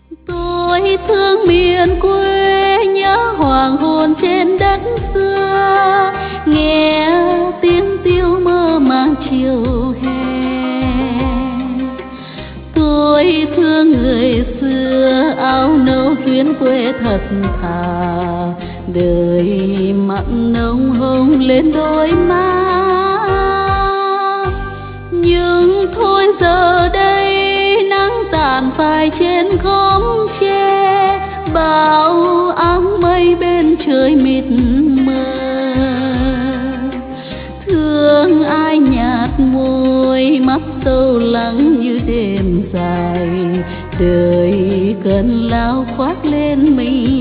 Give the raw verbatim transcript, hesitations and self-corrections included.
Tôi thương miền quê, nhớ hoàng hôn trên đất xưa, nghe tiếng tiêu mơ màng chiều hè. Tôi thương người xưa, áo nâu duyên quê thật thà, đời mặn nồng hồng lên đôi má. Nhưng thôi giờ đây nắng tàn phai trên khóm tre, bao áng mây bên trời mịt mờ. Thương ai nhạt môi, mắt sâu lắng như đêm dài, đời cơn lao khoác lên mình